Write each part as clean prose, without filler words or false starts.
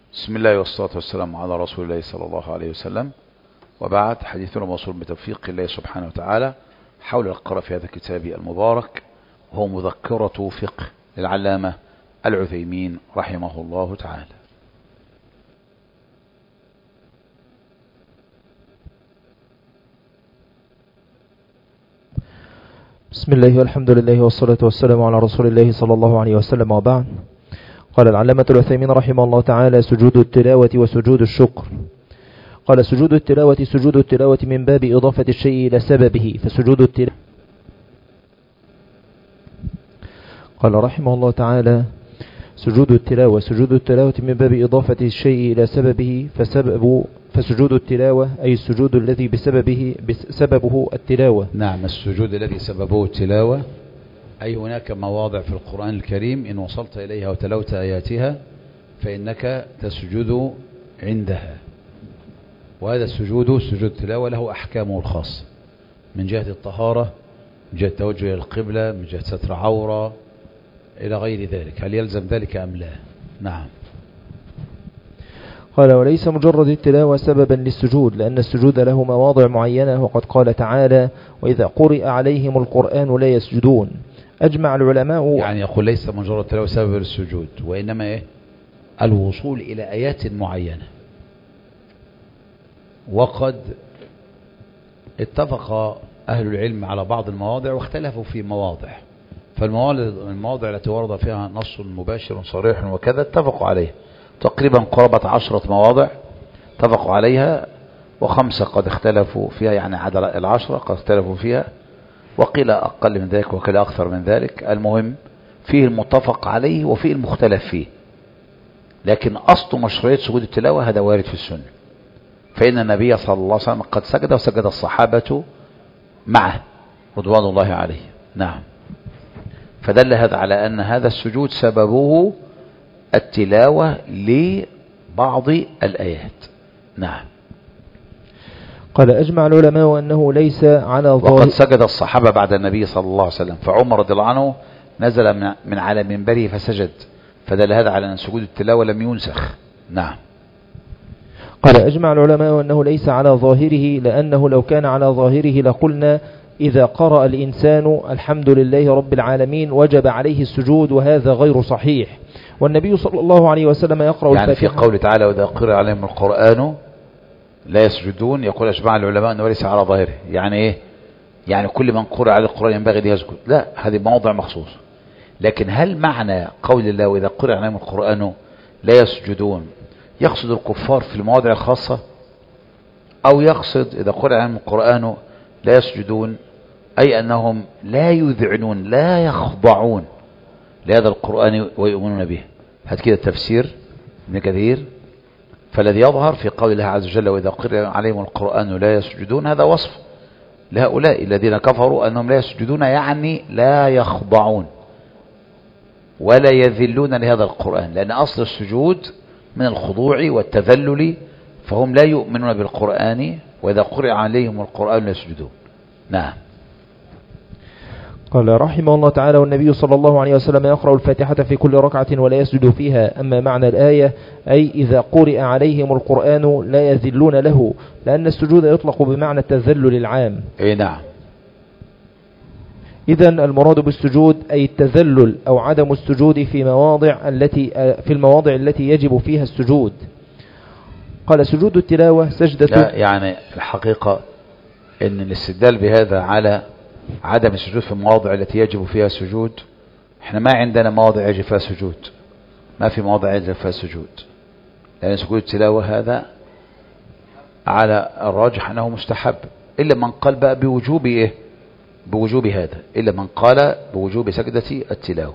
بسم الله والصلاة والسلام على رسول الله صلى الله عليه وسلم، وبعد. حديثنا موصول بتوفيق الله سبحانه وتعالى حول القراءة في هذا الكتاب المبارك، وهو مذكرة فقه للعلامة العثيمين رحمه الله تعالى. بسم الله والحمد لله والصلاة والسلام على رسول الله صلى الله عليه وسلم، وبعد. قال العلامة العثيمين رحمه الله تعالى: سجود التلاوة وسجود الشكر. قال: سجود التلاوة من باب إضافة الشيء إلى سببه، فسجود التلاوة. قال رحمه الله تعالى: سجود التلاوة من باب إضافة الشيء إلى سببه، فسجود التلاوة أي السجود الذي بسببه التلاوة. نعم، السجود الذي سببه التلاوة، أي هناك مواضع في القرآن الكريم إن وصلت إليها وتلوت آياتها فإنك تسجد عندها، وهذا سجود التلاوة له أحكامه الخاصة من جهة الطهارة، من جهة التوجه إلى القبلة، من جهة ستر عورة إلى غير ذلك. هل يلزم ذلك أم لا؟ نعم. قال: وليس مجرد التلاوة سببا للسجود، لأن السجود له مواضع معينة، وقد قال تعالى: وإذا قرئ عليهم القرآن لا يسجدون. أجمع العلماء، يعني يقول ليس مجرد التلاوة سببا للسجود، وإنما الوصول إلى آيات معينة. وقد اتفق أهل العلم على بعض المواضع واختلفوا في مواضع، فالمواضع التي ورد فيها نص مباشر صريح وكذا اتفقوا عليه، تقريبا قرابة 10 مواضع اتفقوا عليها، و5 قد اختلفوا فيها، يعني عدد 10 قد اختلفوا فيها، وقيل أقل من ذلك وقيل أكثر من ذلك. المهم فيه المتفق عليه وفيه المختلف فيه، لكن أصل مشروعية سجود التلاوة هذا وارد في السنة، فإن النبي صلى الله عليه وسلم قد سجد وسجد الصحابة معه رضوان الله عليه. نعم، فدل هذا على أن هذا السجود سببه التلاوة لبعض الآيات. نعم. قال: أجمع العلماء أنه ليس على ظاهر. وقد سجد الصحابة بعد النبي صلى الله عليه وسلم، فعمر رضي الله عنه نزل من على منبره فسجد، فدل هذا على أن سجود التلاوة لم ينسخ. نعم. قال: أجمع العلماء أنه ليس على ظاهره، لأنه لو كان على ظاهره لقلنا إذا قرأ الإنسان الحمد لله رب العالمين وجب عليه السجود، وهذا غير صحيح. والنبي صلى الله عليه وسلم يقرأ يعني في قول تعالى: وإذا قرأ عليهم القرآن لا يسجدون، يقول أجمع العلماء أنه ليس على ظاهره. يعني إيه؟ يعني كل من قرأ على القرآن ينبغي أن يسجد؟ لا، هذه موضع مخصوص. لكن هل معنى قول الله وإذا قرأ عليهم القرآن لا يسجدون يقصد الكفار في المواضع الخاصة، أو يقصد إذا قرأ عليهم القرآن لا يسجدون أي أنهم لا يذعنون لا يخضعون لهذا القرآن ويؤمنون به؟ هذا كده التفسير ابن كثير. فالذي يظهر في قول الله عز وجل: وإذا قرأ عليهم القرآن لا يسجدون، هذا وصف لهؤلاء الذين كفروا أنهم لا يسجدون، يعني لا يخضعون ولا يذلون لهذا القرآن، لأن أصل السجود من الخضوع والتذلل، فهم لا يؤمنون بالقرآن، وإذا قرأ عليهم القرآن لا يسجدون. نعم. قال رحمه الله تعالى: والنبي صلى الله عليه وسلم يقرأ الفاتحة في كل ركعة ولا يسجد فيها. أما معنى الآية أي إذا قرئ عليهم القرآن لا يذلون له، لأن السجود يطلق بمعنى التذلل العام. أي نعم. إذن المراد بالسجود أي التذلل أو عدم السجود في المواضع التي يجب فيها السجود. قال: سجود التلاوة سجدة. لا، يعني الحقيقة أن الاستدلال بهذا على عدم السجود في المواضع التي يجب فيها السجود، احنا ما عندنا مواضع يجب فيها سجود، ما في مواضع يجب فيها سجود، لأن سجود التلاوة هذا على الراجح أنه مستحب، إلا من قال بقى بوجوب بوجوب هذا، إلا من قال بوجوب سجدة التلاوة.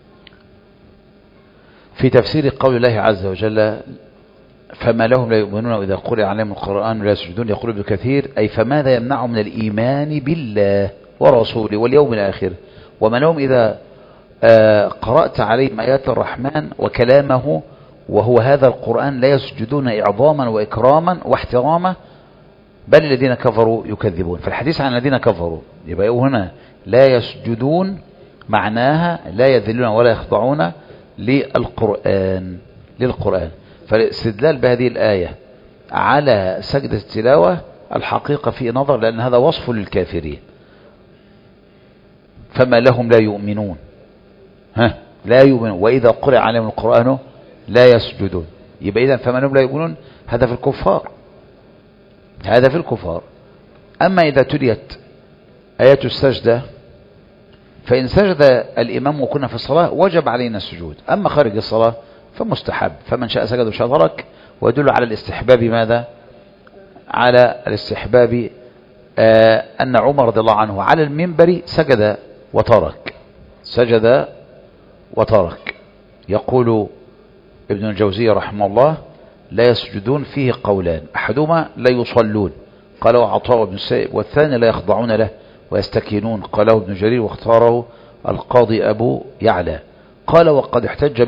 في تفسير قول الله عز وجل: فما لهم لا يؤمنون وإذا قرئ عليهم القرآن لا يسجدون، يقول ابن كثير: أي فماذا يمنعهم من الإيمان بالله ورسوله واليوم الآخر، وما لهم إذا قرأت عليهم آيات الرحمن وكلامه وهو هذا القرآن لا يسجدون إعظاما وإكراما واحتراما، بل الذين كفروا يكذبون. فالحديث عن الذين كفروا يبقى هنا لا يسجدون معناها لا يذلون ولا يخضعون للقرآن. فالاستدلال بهذه الآية على سجدة التلاوة الحقيقة في نظر، لأن هذا وصف للكافرين. فما لهم لا يؤمنون، لا يؤمنون وإذا قرئ عليهم القرآن لا يسجدون. يبقى إذن فما لهم لا يؤمنون هذا في الكفار، هذا في الكفار. أما إذا تليت آيات السجدة فإن سجد الإمام وكنا في الصلاة وجب علينا السجود، أما خارج الصلاة فمستحب، فمن شاء سجد وشاء ترك. ويدل على الاستحباب ماذا؟ على الاستحباب أن عمر رضي الله عنه على المنبر سجد وترك، سجد وترك. يقول ابن الجوزي رحمه الله: لا يسجدون فيه قولان، أحدهما لا يصلون قاله عطاء بن السائب، والثاني لا يخضعون له ويستكينون قاله ابن جرير واختاره القاضي أبو يعلى. قال: وقد احتج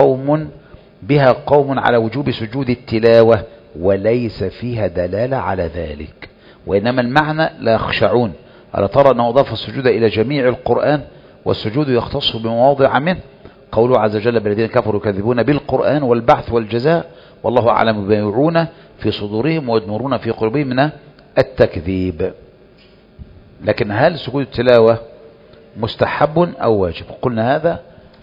بها قوم على وجوب سجود التلاوة وليس فيها دلالة على ذلك، وإنما المعنى لا يخشعون. ألا ترى أنه أضاف السجود إلى جميع القرآن، والسجود يختص بمواضع منه، قوله عز وجل: بالذين كفروا يكذبون بالقرآن والبعث والجزاء والله أعلم بما يوعون في صدورهم ويدمرون في قلوبهم من التكذيب. لكن هل سجود التلاوة مستحب أو واجب؟ قلنا هذا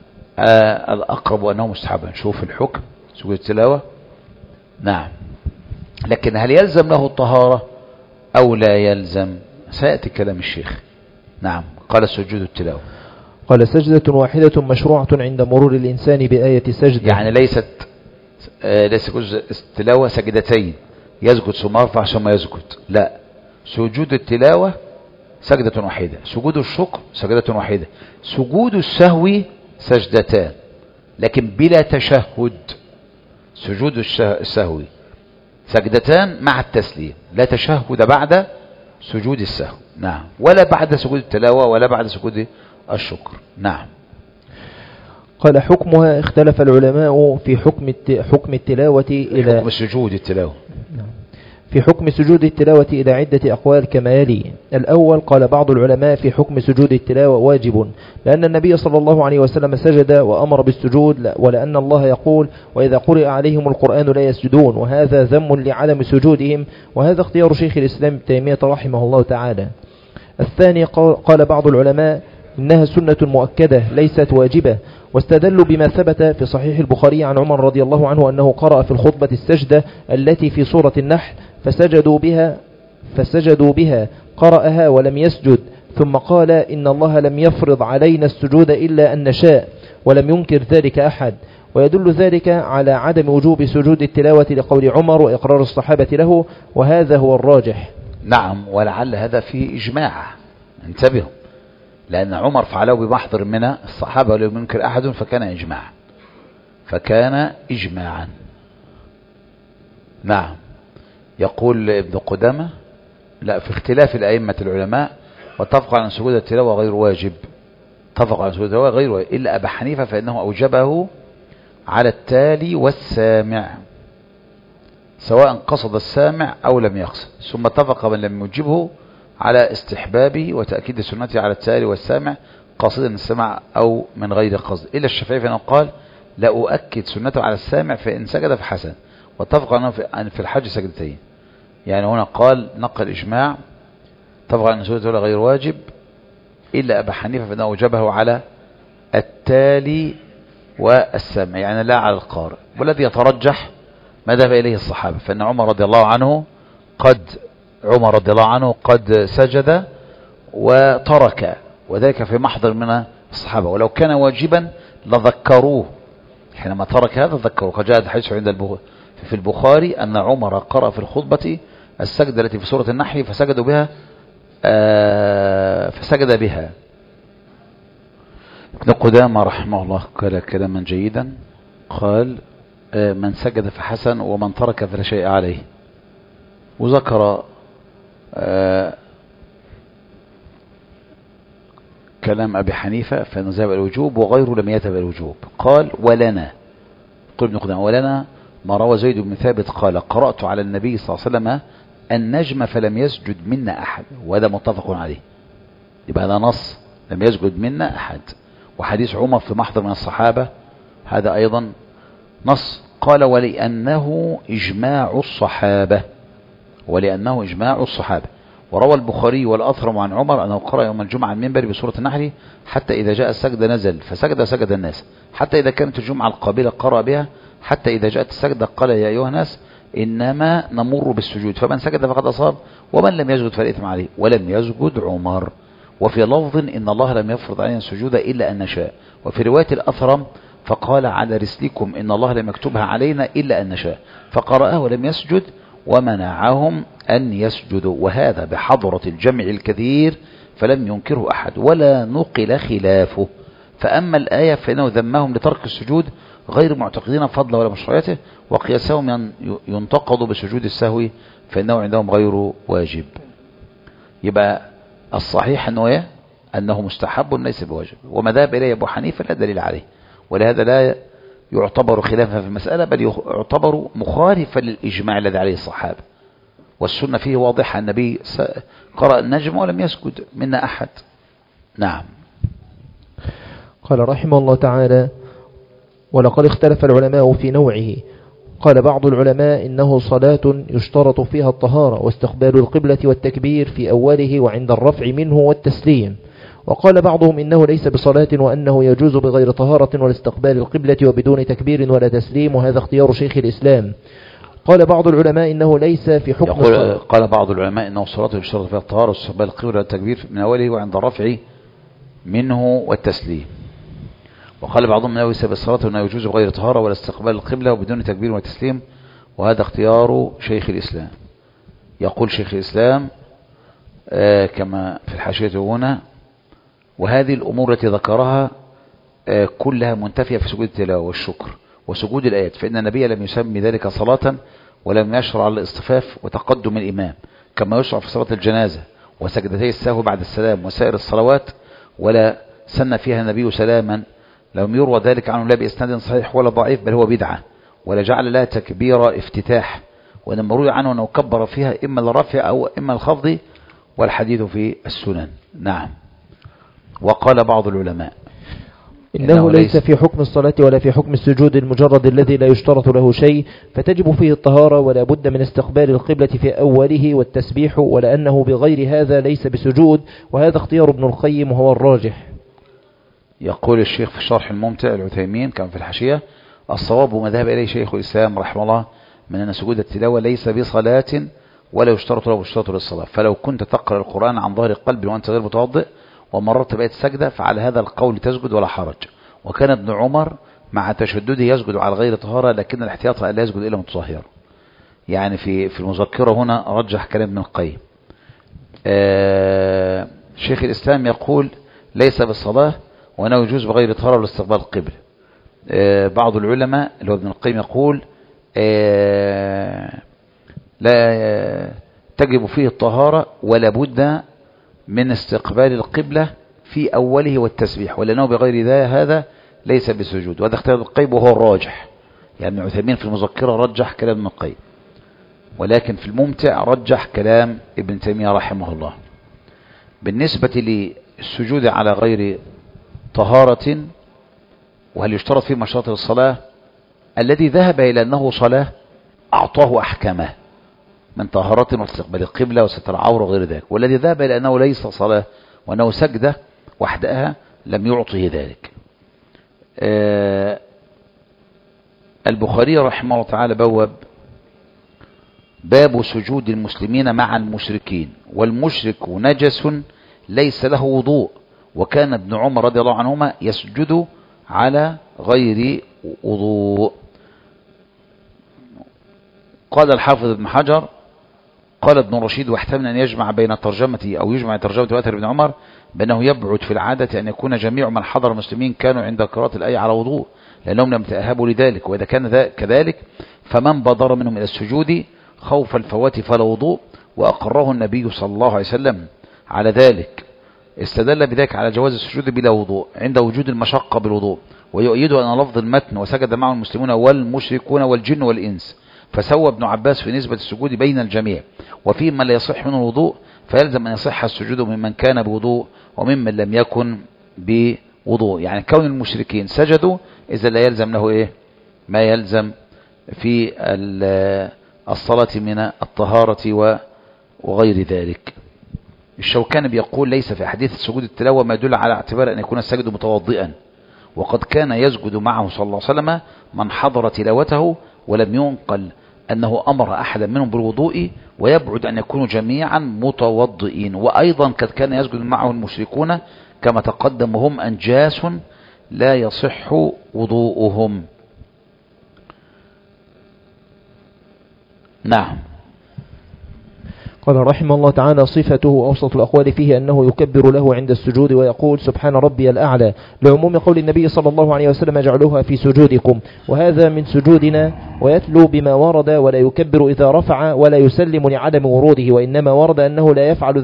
الأقرب أنه مستحب. نشوف الحكم سجود التلاوة. نعم، لكن هل يلزم له الطهارة أو لا يلزم؟ سيأتي كلام الشيخ. نعم، قال سجود التلاوة، قال: سجدة واحدة مشروعة عند مرور الإنسان بآية سجدة. يعني ليس سجود التلاوة سجدتين، يسجد ثم يرفع ثم يسجد، لا، سجود التلاوة سجدة واحدة، سجود الشكر سجدة واحدة، سجود السهو سجدتان لكن بلا تشهد. سجود السهو سجدتان مع التسليم، لا تشهد بعد سجود السهو. نعم، ولا بعد سجود التلاوة ولا بعد سجود الشكر. نعم. قال: حكمها اختلف العلماء في حكم التلاوة إلى حكم سجود التلاوة. في حكم سجود التلاوة إلى عدة أقوال كما يلي. الأول: قال بعض العلماء في حكم سجود التلاوة واجب، لأن النبي صلى الله عليه وسلم سجد وأمر بالسجود، ولأن الله يقول: وإذا قرئ عليهم القرآن لا يسجدون، وهذا ذم لعدم سجودهم، وهذا اختيار شيخ الإسلام ابن تيمية رحمه الله تعالى. الثاني: قال بعض العلماء إنها سنة مؤكدة ليست واجبة، واستدلوا بما ثبت في صحيح البخاري عن عمر رضي الله عنه أنه قرأ في الخطبة السجدة التي في سورة النحل فسجدوا بها قرأها ولم يسجد، ثم قال: إن الله لم يفرض علينا السجود إلا أن نشاء، ولم ينكر ذلك أحد. ويدل ذلك على عدم وجوب سجود التلاوة لقول عمر وإقرار الصحابة له، وهذا هو الراجح. نعم، ولعل هذا فيه إجماع، انتبهوا، لأن عمر فعله بمحضر من الصحابة ولم ينكر أحد، فكان إجماعا. نعم. يقول ابن قدامة: لا، في اختلاف الأئمة العلماء واتفقوا على أن سجود التلاوة غير واجب، اتفقوا على سجود التلاوة غير واجب إلا أبا حنيفة فإنه أوجبه على التالي والسامع، سواء قصد السامع أو لم يقصد، ثم اتفق من لم يوجبه على استحبابه وتأكيد سنته على التالي والسامع قاصدا السمع أو من غير قصد، إلا الشافعي فإنه قال: لا أؤكد سنته على السامع فإن سجد فحسن، واتفق أنه في الحج سجدتين. يعني هنا قال نقل إجماع، اتفق أن سجود التلاوة غير واجب إلا أبا حنيفة فإنه أوجبه على التالي والسامع، يعني لا على القارئ. والذي يترجح ما ذهب إليه الصحابة، فإن عمر رضي الله عنه قد سجد وترك، وذلك في محضر من الصحابة، ولو كان واجبا لذكروه حينما ترك هذا، ذكروه. قد جاء الحديث عند في البخاري أن عمر قرأ في الخطبة السجدة التي في سورة النحل فسجد بها. ابن قدامة رحمه الله قال كلاما جيدا، قال: من سجد فحسن ومن ترك فلا شيء عليه. وذكر كلام أبي حنيفة فإنه ذهب الوجوب وغيره لم يذهب الوجوب. قال: ولنا، قل ابن قدامة: ولنا ما روى زيد بن ثابت قال: قرأت على النبي صلى الله عليه وسلم النجم فلم يسجد منا أحد، وهذا متفق عليه. يبقى هذا نص لم يسجد منا أحد. وحديث عمر في محضر من الصحابة هذا أيضا نص قال ولأنه إجماع الصحابة، ولأنه إجماع الصحابة. وروى البخاري والأثرم عن عمر أنه قرأ يوم الجمعة على المنبر بسورة النحل حتى إذا جاء السجدة نزل فسجد سجد الناس، حتى إذا كانت الجمعة القابلة قرأ بها، حتى إذا جاءت السجدة قال يا أيها الناس إنما نمر بالسجود فمن سجد فقد أصاب ومن لم يسجد فالإثم عليه، ولم يسجد عمر. وفي لفظ إن الله لم يفرض علينا السجود إلا أن نشاء. وفي رواية الأثرم فقال على رسلكم إن الله لم يكتبها علينا إلا أن نشاء، فقرأه ولم يسجد ومنعهم أن يسجدوا، وهذا بحضرة الجمع الكثير فلم ينكره أحد ولا نقل خلافه. فأما الآية فإنه ذمهم لترك السجود غير معتقدين فضل ولا مشروعيته، وقياسهم ينتقض بسجود السهو فإنه عندهم غير واجب. يبقى الصحيح أنه مستحب ليس بواجب، وما ذهب إليه أبو حنيفة لا دليل عليه، ولهذا لا يعتبر خلافا في المسألة بل يعتبر مخالفا للإجماع الذي عليه الصحابة، والسنة فيه واضحة. النبي قرأ النجم ولم يسجد منا أحد. نعم. قال رحمه الله تعالى ولقد اختلف العلماء في نوعه. قال بعض العلماء إنه صلاة يشترط فيها الطهارة واستقبال القبلة والتكبير في أوله وعند الرفع منه والتسليم. وقال بعضهم إنه ليس بصلاة وأنه يجوز بغير طهارة والاستقبال القبلة وبدون تكبير ولا تسليم، وهذا اختيار شيخ الإسلام. قال بعض العلماء إنه ليس في حكم الصلاة. قال بعض العلماء إنه صلاة يشترط فيها الطهارة واستقبال القبلة والتكبير من أوله وعند الرفع منه والتسليم. وقال بعضهم انه ليس بالصلاة وانه يجوز بغير طهارة ولا استقبال القبلة وبدون تكبير وتسليم، وهذا اختيار شيخ الإسلام. يقول شيخ الإسلام كما في الحاشية هنا: وهذه الأمور التي ذكرها كلها منتفية في سجود التلاوة والشكر وسجود الآيات، فإن النبي لم يسمي ذلك صلاة ولم يشرع الاصطفاف وتقدم الإمام كما يشرع في صلاة الجنازة وسجدتي السهو بعد السلام وسائر الصلوات، ولا سن فيها النبي سلاما لم يروى ذلك عنه لا بإسناد صحيح ولا ضعيف، بل هو بدعة، ولا جعل لها تكبير افتتاح، وإنما روي عنه أنه كبر فيها إما الرفع أو إما الخفض، والحديث في السنن. نعم. وقال بعض العلماء إنه ليس في حكم الصلاة ولا في حكم السجود المجرد الذي لا يشترط له شيء، فتجب فيه الطهارة ولا بد من استقبال القبلة في أوله والتسبيح، ولأنه بغير هذا ليس بسجود، وهذا اختيار ابن القيم وهو الراجح. يقول الشيخ في الشرح الممتع العثيمين كان في الحاشية: الصواب ما ذهب إليه شيخ الإسلام رحمه الله من أن سجود التلاوة ليس بصلاة ولا يشترط له اشتراط للصلاة، فلو كنت تقرأ القرآن عن ظهر قلب وأنت غير متوضئ ومررت بآية السجدة فعلى هذا القول تسجد ولا حرج. وكان ابن عمر مع تشدده يسجد على غير طهارة، لكن الاحتياط لا يسجد إلا متطهرا. يعني في المذكرة هنا رجح كلام ابن القيم. شيخ الإسلام يقول ليس بالصلاة وأنه يجوز بغير طهارة والاستقبال القبل. بعض العلماء اللي هو ابن القيم يقول لا تجب فيه الطهارة ولا بد من استقبال القبلة في أوله والتسبيح، ولأنه بغير هذا ليس بسجود، وهذا اختيار ابن القيم وهو الراجح. يعني ابن عثيمين في المذكرة رجح كلام ابن القيم، ولكن في الممتع رجح كلام ابن تيمية رحمه الله. بالنسبة للسجود على غير طهارة وهل يشترط فيه مشروط الصلاة، الذي ذهب إلى أنه صلاة أعطاه أحكامه من طهارة واستقبال القبلة وستر عورة وغير ذلك، والذي ذهب إلى أنه ليس صلاة وأنه سجدة وحدها لم يعطه ذلك. البخاري رحمه الله تعالى بوب باب سجود المسلمين مع المشركين، والمشرك نجس ليس له وضوء، وكان ابن عمر رضي الله عنهما يسجد على غير وضوء. قال الحافظ ابن حجر قال ابن رشيد: واحتمل أن يجمع بين ترجمة أو يجمع ترجمة وأثر ابن عمر بأنه يبعد في العادة أن يكون جميع من حضر المسلمين كانوا عند قراءة الآية على وضوء، لأنهم لم تأهبوا لذلك، وإذا كان كذلك فمن بادر منهم إلى السجود خوف الفوات فلا وضوء، وأقره النبي صلى الله عليه وسلم على ذلك. استدل بذلك على جواز السجود بلا وضوء عند وجود المشقة بالوضوء، ويؤيد أن لفظ المتن وسجد معه المسلمون والمشركون والجن والإنس، فسوى ابن عباس في نسبة السجود بين الجميع، وفي من لا يصح منه الوضوء فيلزم أن يصح السجود ممن كان بوضوء وممن لم يكن بوضوء. يعني كون المشركين سجدوا إذا لا يلزم له ما يلزم في الصلاة من الطهارة وغير ذلك. الشوكاني بيقول ليس في حديث سجود التلاوة ما يدل على اعتبار أن يكون الساجد متوضئا، وقد كان يسجد معه صلى الله عليه وسلم من حضر تلاوته، ولم ينقل أنه أمر أحدا منهم بالوضوء، ويبعد أن يكونوا جميعا متوضئين. وأيضا قد كان يسجد معه المشركون كما تقدم، وهم أنجاس لا يصح وضوءهم. نعم. قال رحمه الله تعالى: صفته أوسط الأقوال فيه أنه يكبر له عند السجود ويقول سبحان ربي الأعلى، لعموم قول النبي صلى الله عليه وسلم: اجعلوها في سجودكم، وهذا من سجودنا، ويتلو بما ورد، ولا يكبر إذا رفع، ولا يسلم لعدم وروده، وإنما ورد أنه لا يفعل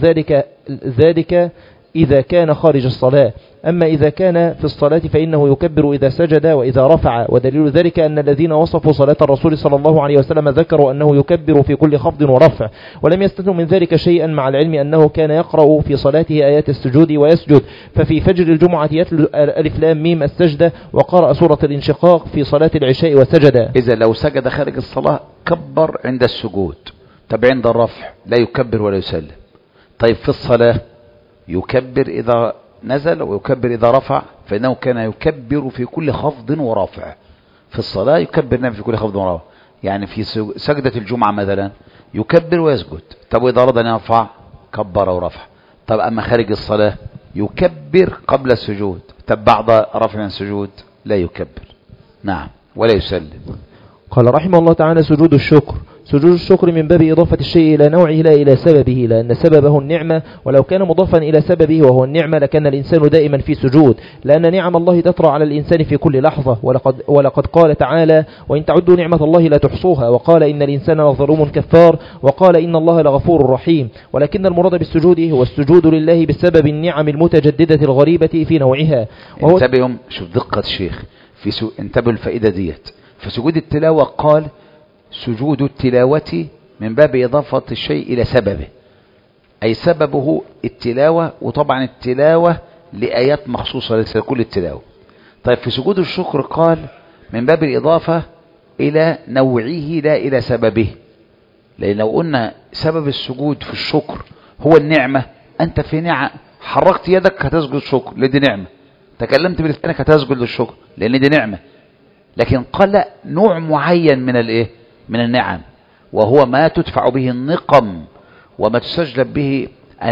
ذلك إذا كان خارج الصلاة. أما إذا كان في الصلاة فإنه يكبر إذا سجد وإذا رفع، ودليل ذلك أن الذين وصفوا صلاة الرسول صلى الله عليه وسلم ذكروا أنه يكبر في كل خفض ورفع، ولم يستثنوا من ذلك شيئا، مع العلم أنه كان يقرأ في صلاته آيات السجود ويسجد. ففي فجر الجمعة يتلو ألف لام ميم السجدة، وقرأ سورة الانشقاق في صلاة العشاء وسجد. إذا لو سجد خارج الصلاة كبر عند السجود، طب عند الرفع لا يكبر ولا يسلم. طيب في الصلاة يكبر إذا نزل ويكبر إذا رفع، فإنه كان يكبر في كل خفض ورافع. في الصلاة يكبر في كل خفض ورافع، يعني في سجدة الجمعة مثلا يكبر ويسجد. طب وإذا أراد أن يرفع كبر ورفع. طب أما خارج الصلاة يكبر قبل السجود، طب بعد رفع السجود لا يكبر. نعم، ولا يسلم. قال رحمه الله تعالى: سجود الشكر. سجود الشكر من باب إضافة الشيء إلى نوعه لا إلى سببه، لأن سببه النعمة، ولو كان مضافا إلى سببه وهو النعمة لكان الإنسان دائما في سجود، لأن نعم الله تطرى على الإنسان في كل لحظة. ولقد قال تعالى: وإن تعدوا نعمة الله لا تحصوها، وقال إن الإنسان لظلوم كفار، وقال إن الله لغفور رحيم. ولكن المراد بالسجود هو السجود لله بسبب النعم المتجددة الغريبة في نوعها. انتبهوا، شوف دقة الشيخ انتبهوا الفائدة ديت. في سجود التلاوة قال سجود التلاوة من باب إضافة الشيء إلى سببه، أي سببه التلاوة، وطبعا التلاوة لآيات مخصوصة ليس كل التلاوة. طيب في سجود الشكر قال من باب الإضافة إلى نوعه لا إلى سببه، لأن لو قلنا سبب السجود في الشكر هو النعمة، أنت في نعم حركت يدك هتسجد الشكر لدي نعمة، تكلمت بلسانك هتسجد للشكر لأن دي نعمة. لكن قال لا، نوع معين من الايه، من النعم، وهو ما تدفع به النقم وما تسجل به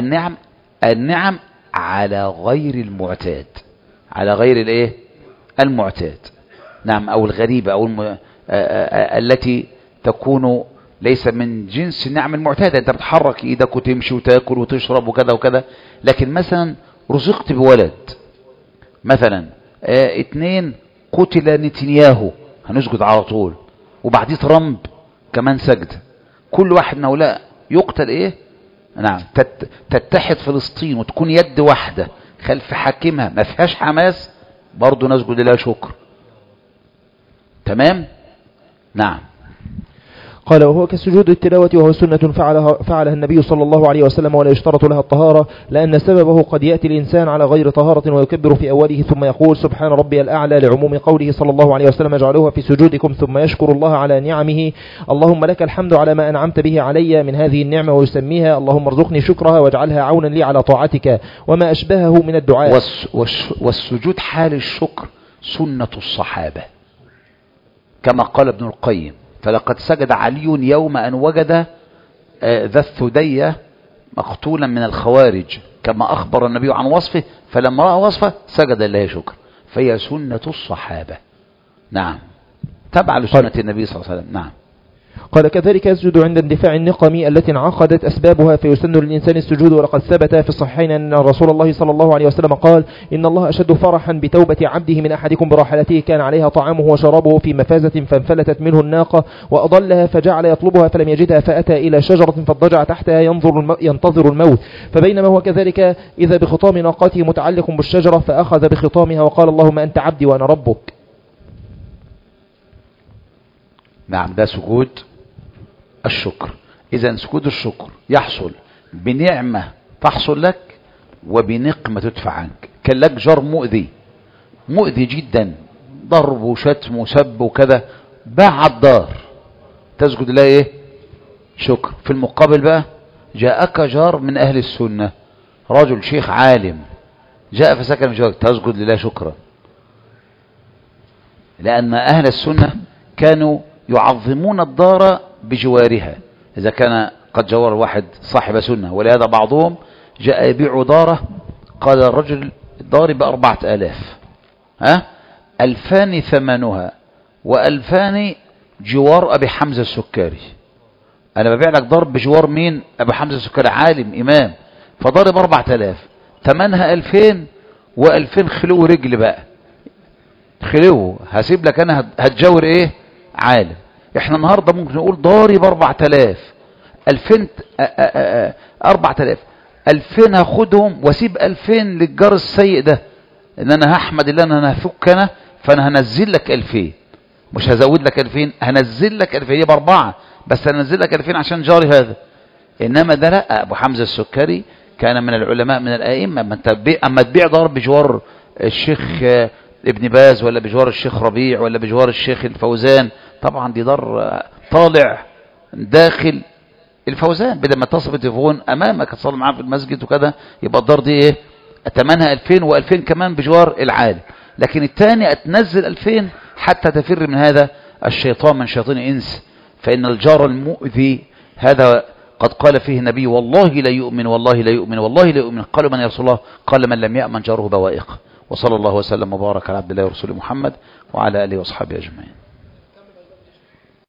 النعم على غير المعتاد، على غير الايه المعتاد. نعم، او الغريبة، او التي تكون ليس من جنس النعم المعتادة. انت بتحرك ايدك وتمشي وتاكل وتشرب وكذا وكذا، لكن مثلا رزقت بولد مثلا، 2 قتل نتنياهو هنسجد على طول، وبعديه ترامب كمان سجد، كل واحد من هؤلاء يقتل ايه. نعم، تتحد فلسطين وتكون يد واحدة خلف حاكمها ما فيهاش حماس، برضو نسجد لها شكر. تمام. نعم. قال: وهو كسجود التلاوة، وهو سنة فعلها النبي صلى الله عليه وسلم، ولا يشترط لها الطهارة، لأن سببه قد يأتي الإنسان على غير طهارة ويكبر في أوله ثم يقول سبحان ربي الأعلى، لعموم قوله صلى الله عليه وسلم: اجعلوها في سجودكم، ثم يشكر الله على نعمه: اللهم لك الحمد على ما أنعمت به علي من هذه النعمة، ويسميها: اللهم ارزقني شكرها واجعلها عونا لي على طاعتك، وما أشبهه من الدعاء. والسجود حال الشكر سنة الصحابة، كما قال ابن القيم: فلقد سجد علي يوم أن وجد ذا الثدية مقتولا من الخوارج، كما أخبر النبي عن وصفه، فلما رأى وصفه سجد لله شكر، فهي سنة الصحابة. نعم، تبع لسنة النبي صلى الله عليه وسلم. نعم. قال: كذلك يسجد عند اندفاع النقم التي انعقدت أسبابها، فيسن للإنسان السجود. ولقد ثبت في الصحيحين أن رسول الله صلى الله عليه وسلم قال: إن الله أشد فرحا بتوبة عبده من أحدكم براحلته كان عليها طعامه وشرابه في مفازة فانفلتت منه الناقة وأضلها، فجعل يطلبها فلم يجدها، فأتى إلى شجرة فاضطجع تحتها ينتظر الموت، فبينما هو كذلك إذا بخطام ناقته متعلق بالشجرة، فأخذ بخطامها وقال: اللهم أنت عبدي وأنا ربك. نعم، ده سجود الشكر. إذا سجود الشكر يحصل بنعمة تحصل لك وبنقمة تدفع عنك. كان لك جار مؤذي جدا، ضرب وشتم وسب وكذا، باع الدار تسجد لله ايه؟ شكر. في المقابل بقى جاءك جار من اهل السنة، رجل شيخ عالم جاء فسكن في جوارك، تسجد لله شكرا. لان اهل السنة كانوا يعظمون الدار بجوارها، اذا كان قد جور واحد صاحب سنة. ولهذا بعضهم جاء يبيع داره، قال الرجل الدار ب4000، 2000 ثمنها و2000 جوار أبي حمزة السكري. أنا ببيع لك دار بجوار مين؟ أبي حمزة السكري، عالم إمام، فدار ب4000 ثمنها 2000 و2000 خلو رجل بقى، خلو هسيب لك أنا هتجور إيه؟ عالم. إحنا النهاردة ممكن نقول داري ب4000، 2000 4000، 2000 هاخدهم واسيب 2000 للجار السيء ده، ان انا هحمد الله ان انا هفك فانا هنزل لك 2000، مش هزود لك 2000، هنزل لك 2000، هي ب4 بس هنزل لك 2000 عشان جاري هذا. انما ده لا، ابو حمزة السكري كان من العلماء من الائمه. اما تبيع دار بجوار الشيخ ابن باز ولا بجوار الشيخ ربيع ولا بجوار الشيخ الفوزان، طبعا دي دار طالع داخل الفوزان، بدل ما تصف التليفون امامك تصلي معاه في المسجد وكذا، يبقى الدار دي ايه؟ ثمنها 2000 و2000 كمان بجوار العالم. لكن الثاني اتنزل 2000 حتى تفر من هذا الشيطان، من شيطان انس. فان الجار المؤذي هذا قد قال فيه النبي والله لا يؤمن والله لا يؤمن والله لا يؤمن. قالوا من يا رسول الله؟ قال من لم يأمن جاره بوائقه. وصلى الله وسلم وبارك على عبد الله ورسوله محمد وعلى اله واصحابه اجمعين.